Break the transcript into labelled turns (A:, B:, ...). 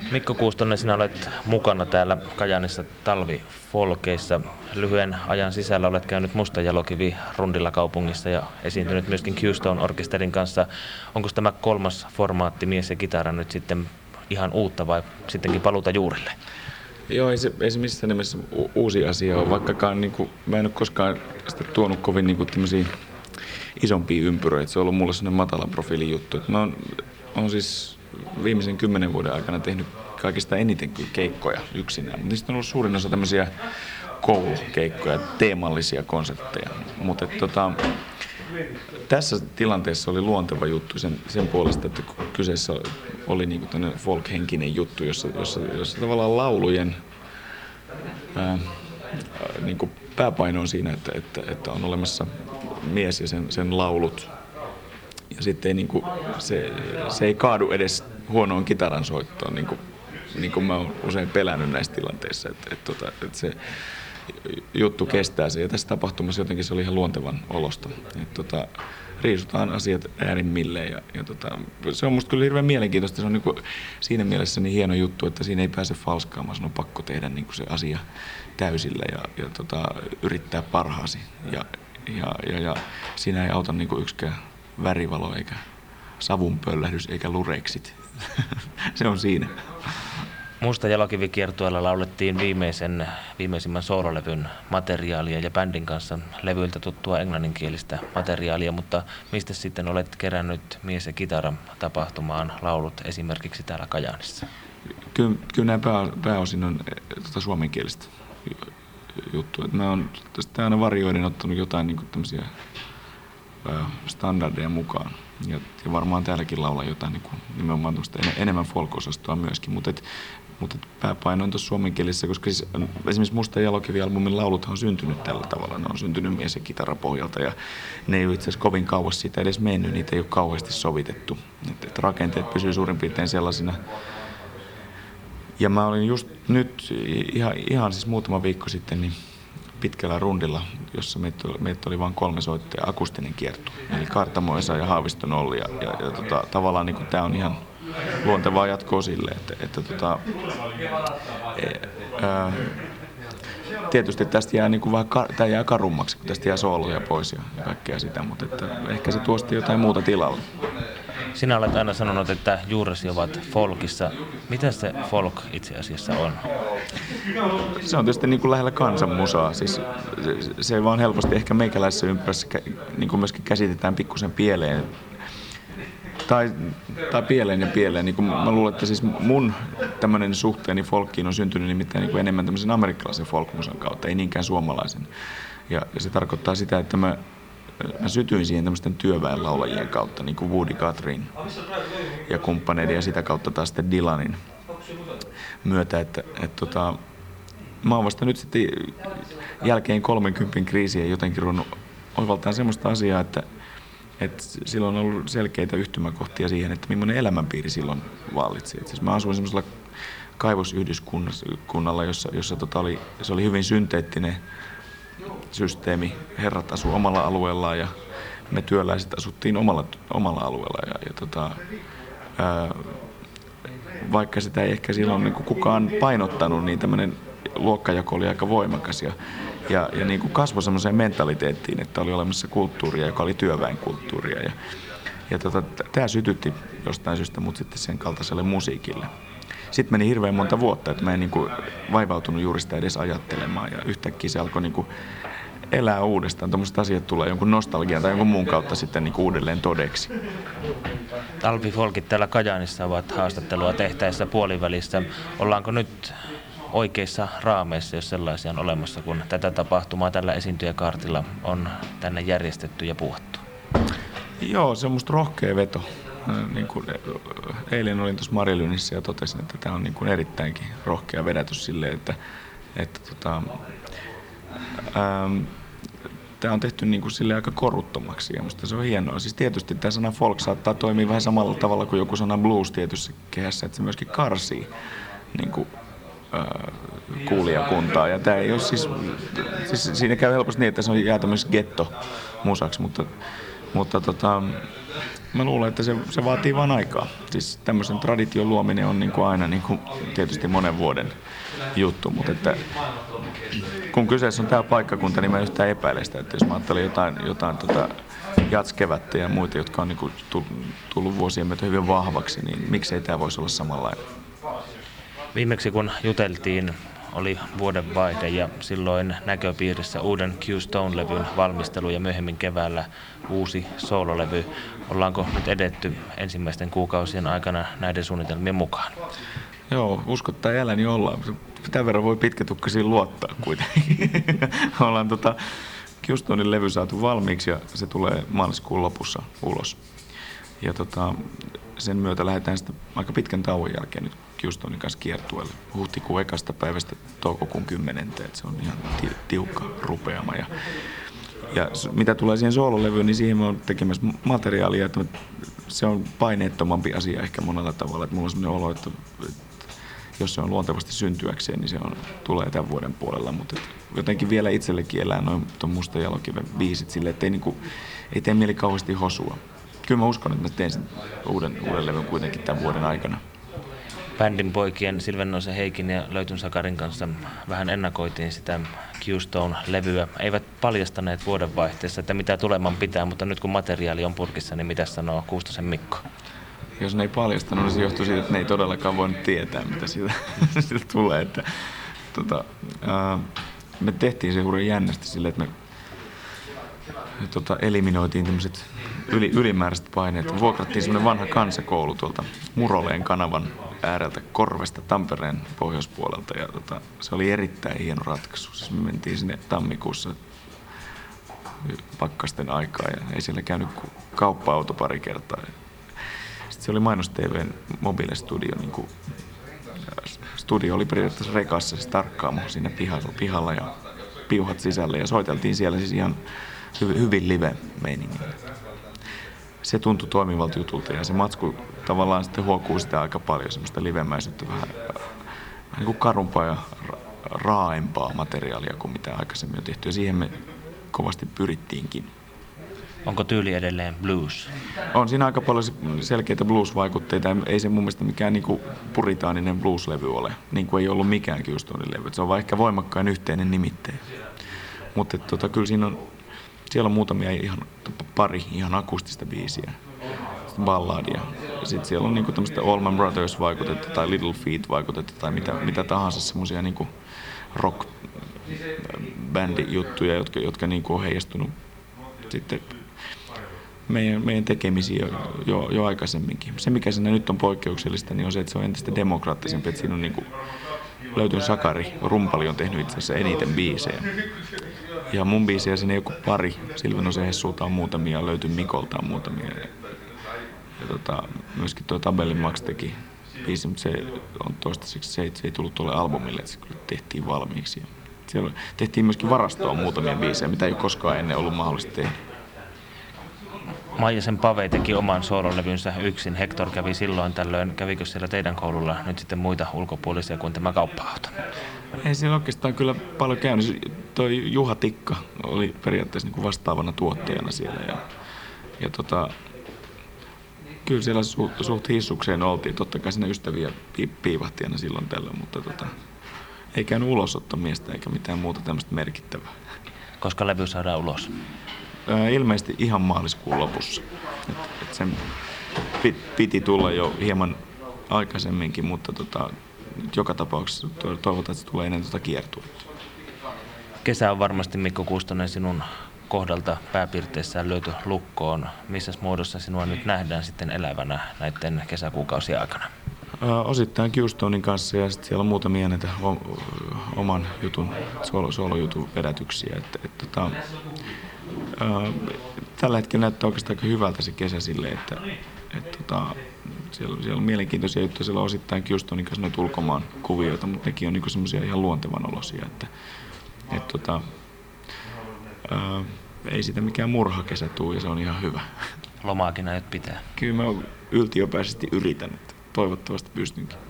A: Mikko Kuustonen, sinä olet mukana täällä Kajaanissa talvifolkeissa. Lyhyen ajan sisällä olet käynyt Mustajalokivi rundilla kaupungissa ja esiintynyt myöskin Keystone-orkesterin kanssa. Onko tämä kolmas formaatti, mies ja kitara, nyt sitten ihan uutta vai sittenkin paluuta juurille?
B: Joo, ei se missään nimessä uusi asia ole, vaikkakaan mä en ole koskaan sitä tuonut kovin tämmöisiä isompia ympyröitä. Se on ollut mulle sellainen matalan profiilin juttu. Mä oon siis viimeisen 10 vuoden aikana tehnyt kaikista eniten kyllä keikkoja yksinään. Mutta niistä on ollut suurin osa tämmöisiä koulukeikkoja, teemallisia konsertteja. Mutta tässä tilanteessa oli luonteva juttu sen puolesta, että kyseessä oli tämmöinen folk-henkinen juttu, jossa tavallaan laulujen pääpaino on siinä, että on olemassa mies ja sen laulut. Ja sitten se ei kaadu edes huonoon kitaran soittoon, niin kuin mä oon usein pelännyt näissä tilanteissa, että se juttu kestää se. Ja tässä tapahtumassa jotenkin se oli ihan luontevan olosta. Riisutaan asiat äärimmilleen ja se on musta kyllä hirveän mielenkiintoista. Se on siinä mielessä niin hieno juttu, että siinä ei pääse falskaamaan. Sun on pakko tehdä se asia täysillä ja yrittää parhaasi. Ja siinä ei auta yksikään värivalo eikä savunpöllähdys eikä lureksit. Se on siinä.
A: Mustajalokivi-kiertueella laulettiin viimeisimmän soololevyn materiaalia ja bändin kanssa levyiltä tuttua englanninkielistä materiaalia, mutta mistä sitten olet kerännyt mies ja kitara tapahtumaan laulut esimerkiksi täällä Kajaanissa?
B: Kyllä nämä pääosin on suomenkielistä juttua. Mä oon tästä aina varjoiden ottanut jotain tämmöisiä standardeja mukaan. Ja varmaan täälläkin laulaa jotain nimenomaan enemmän folk-osastoa myöskin, mutta pääpaino on tuossa suomenkielisessä, koska siis esimerkiksi Mustajalokivi-albumin lauluthan on syntynyt tällä tavalla. Ne on syntynyt mies- ja kitarapohjalta ja ne ei ole itse asiassa kovin kauas siitä edes mennyt, niitä ei ole kauheasti sovitettu. Et rakenteet pysyy suurin piirtein sellaisina. Ja mä olin just nyt ihan siis muutama viikko sitten niin pitkällä rundilla, jossa meitä oli vain 3 soittajaa, akustinen kiertue. Eli Kaartamo, Esa ja Haaviston Olli. Tavallaan tämä on ihan luontevaa jatkoa sille, tietysti tästä jää vähän jää karummaksi, kun tästä jää sooloja pois ja kaikkea sitä, mutta ehkä se tuosti jotain muuta tilalle.
A: Sinä olet aina sanonut, että juuresi ovat folkissa. Mitä se folk itse asiassa on?
B: Se on tietysti lähellä kansanmusaa. Siis se vaan helposti ehkä meikäläisessä ympyrässä myöskin käsitetään pikkusen pieleen. Tai pieleen ja pieleen. Mä luulen, että siis mun tämmöinen suhteeni folkkiin on syntynyt nimittäin enemmän tämmöisen amerikkalaisen folkmusan kautta, ei niinkään suomalaisen. Ja se tarkoittaa sitä, että mä sytyin siihen tämmöisten työväenlaulajien kautta, niin kuin Woody Guthrie ja kumppaneiden ja sitä kautta taas sitten Dylanin myötä, mä oon vasta nyt sitten jälkeen 30 kriisiä jotenkin ruvennut oivaltaan semmoista asiaa, että silloin on ollut selkeitä yhtymäkohtia siihen, että millainen elämänpiiri silloin vallitsi. Siis mä asuin semmoisella kaivosyhdyskunnalla, jossa se oli hyvin synteettinen systeemi. Herrat asuivat omalla alueellaan ja me työläiset asuttiin omalla alueella. Vaikka sitä ei ehkä silloin kukaan painottanut, niin tämmöinen luokkajako oli aika voimakas ja kasvoi semmoiseen mentaliteettiin, että oli olemassa kulttuuria, joka oli työväenkulttuuria. Tämä sytytti jostain syystä mut sitten sen kaltaiselle musiikille. Sitten meni hirveän monta vuotta, että mä en vaivautunut juuri sitä edes ajattelemaan ja yhtäkkiä se alkoi elää uudestaan. Tuommoiset asiat tulee jonkun nostalgian tai jonkun muun kautta sitten uudelleen todeksi.
A: Talvifolkit täällä Kajaanissa ovat haastattelua tehtäessä puolivälissä. Ollaanko nyt oikeissa raameissa, jos sellaisia on olemassa, kun tätä tapahtumaa tällä esiintyjäkaartilla on tänne järjestetty ja puhuttu?
B: Joo, se on musta rohkea veto. Eilen olin tuossa Marilynissä ja totesin, että tämä on erittäinkin rohkea vedätys silleen, että tämä on tehty aika koruttomaksi ja musta se on hienoa. Siis tietysti tämä sana folk saattaa toimia vähän samalla tavalla kuin joku sana blues tietyssä kehässä, että se myöskin karsii kuulijakuntaa. Ja tämä ei ole siis siinä käy helposti niin, että se jää tämmöisessä ghetto-musaksi, mutta mä luulen, että se vaatii vaan aikaa. Siis tämmöisen tradition luominen on niin kuin aina niin kuin tietysti monen vuoden juttu, mutta että kun kyseessä on tämä paikkakunta, niin mä en yhtään epäile sitä, että jos mä ajattelen jotain jatskevättä ja muita, jotka on niin kuin tullut vuosien myötä hyvin vahvaksi, niin miksei tämä voisi olla samanlainen?
A: Viimeksi kun juteltiin, oli vuodenvaihde ja silloin näköpiirissä uuden Q-Stone-levyn valmistelu ja myöhemmin keväällä uusi soololevy. Ollaanko nyt edetty ensimmäisten kuukausien aikana näiden suunnitelmien mukaan?
B: Joo, usko tai älä, niin ollaan. Tämän verran voi pitkätukkaisiin luottaa kuitenkin. Ollaan Q-Stonen levy saatu valmiiksi ja se tulee maaliskuun lopussa ulos. Ja sen myötä lähdetään sitten aika pitkän tauon jälkeen nyt Q-Stonen kanssa kiertueelle. Huhtikuun 1. päivästä toukokuun 10. Että se on ihan tiukka rupeama. Ja mitä tulee siihen soololevyyn, niin siihen me on tekemässä materiaalia, että se on paineettomampi asia ehkä monella tavalla. Että mulla on sellainen olo, että jos se on luontevasti syntyäkseen, niin se tulee tämän vuoden puolella. Mutta jotenkin vielä itsellekin elää noin tuon Musta jalokiven biisit silleen, että ei tee mieli kauheasti hosua. Kyllä mä uskon, että mä teen sen uuden levyn kuitenkin tämän vuoden aikana.
A: Bändin poikien Silvennoisen Heikin ja Löytyn Sakarin kanssa vähän ennakoitiin sitä Q-Stone-levyä. Eivät paljastaneet vuodenvaihteessa, että mitä tuleman pitää, mutta nyt kun materiaali on purkissa, niin mitä sanoo Kuustosen Mikko?
B: Jos ne ei paljastanut, niin se johtuu siitä, että ne ei todellakaan voinut tietää, mitä siitä tulee. Että, me tehtiin se hurjan jännästi silleen, että me eliminoitiin tämmöiset ylimääräiset paineet. Vuokrattiin semmoinen vanha kansakoulu tuolta Muroleen kanavan ääreltä Korvesta Tampereen pohjoispuolelta. Ja se oli erittäin hieno ratkaisu. Siis me mentiin sinne tammikuussa pakkasten aikaa ja ei siellä käynyt kuin kauppa-auto pari kertaa. Sitten se oli Mainos TV:n mobiilestudio. Niin studio oli periaatteessa rekassa, siis tarkkaamo siinä pihalla ja piuhat sisälle. Ja soiteltiin siellä siis ihan hyvin live-meiningillä. Se tuntui toimivalta jutulta ja se matsku tavallaan sitten huokuu sitä aika paljon, semmoista livemäisyyttä, vähän niin kuin karumpaa ja raaempaa materiaalia kuin mitä aikaisemmin on tehty ja siihen me kovasti pyrittiinkin.
A: Onko tyyli edelleen blues?
B: On siinä aika paljon selkeitä blues-vaikutteita. Ei se mun mielestä mikään niinku puritaaninen blues-levy ole, niin kuin ei ollut mikään Q-Stonen levy. Se on vaan ehkä voimakkain yhteinen nimittäjä. Mutta kyllä siellä on muutamia pari ihan akustista biisiä, balladia. Sitten siellä on niinku tämmöistä Allman Brothers-vaikutetta tai Little Feat-vaikutetta tai mitä tahansa semmoisia niinku rock-bändijuttuja, jotka niinku on heijastunut sitten meidän tekemisiä jo aikaisemminkin. Se, mikä siinä nyt on poikkeuksellista, niin on se, että se on entistä demokraattisempi. Että siinä on niinku Löytyn Sakari, rumpali on tehnyt itse asiassa eniten biisejä. Ja mun biisejä siinä joku pari. Silvennoisen Hessulta on muutamia, Löytyn Mikolta on muutamia. Ja myöskin tuo Tabellin Max teki biisi, mutta se on toistaiseksi se ei tullut tuolle albumille, että se kyllä tehtiin valmiiksi. Siellä tehtiin myöskin varastoon muutamia biisejä, mitä ei ole koskaan ennen ollut mahdollista tehdä.
A: Maijasen Pave teki oman soololevynsä yksin. Hector kävi silloin tällöin. Kävikö siellä teidän koululla nyt sitten muita ulkopuolisia kuin tämä kauppa-auto?
B: Ei siellä oikeastaan kyllä paljon käynyt. Toi Juha Tikka oli periaatteessa niin kuin vastaavana tuottajana siellä. Ja kyllä siellä suht hissukseen oltiin. Totta kai siinä ystäviä piivahti aina silloin tällöin, mutta ei käynyt ulosottomiestä eikä mitään muuta tämmöistä merkittävää.
A: Koska levy saadaan ulos?
B: Ilmeisesti ihan maaliskuun lopussa. Et sen piti tulla jo hieman aikaisemminkin, mutta nyt joka tapauksessa toivotaan, että se tulee ennen kiertuetta.
A: Kesä on varmasti, Mikko Kuustonen, sinun kohdalta pääpiirteissään löyty lukkoon. Missä muodossa sinua nyt nähdään sitten elävänä näiden kesäkuukausien aikana?
B: Osittain Q-Stonen kanssa ja sitten siellä on muutamia näitä oman jutun, soolojutun vedätyksiä. Tällä hetkellä näyttää oikeastaan aika hyvältä se kesä silleen, että siellä on mielenkiintoisia juttuja. Siellä on osittain Q-Stonen kanssa noita ulkomaan kuvioita, mutta nekin on niinku semmoisia ihan luontevan olosia. Ei siitä mikään murhakesä tule ja se on ihan hyvä.
A: Lomaakin aiot pitää?
B: Kyllä mä yltiöpäisesti yritän, että toivottavasti pystynkin.